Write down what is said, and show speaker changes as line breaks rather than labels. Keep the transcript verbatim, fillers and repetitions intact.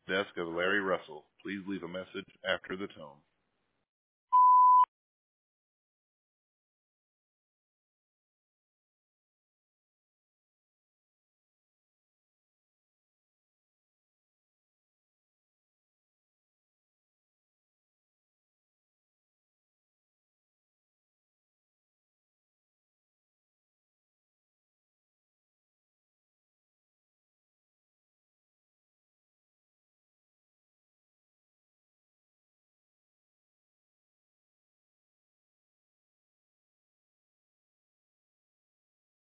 desk of Larry Russell. Please leave a message after the tone.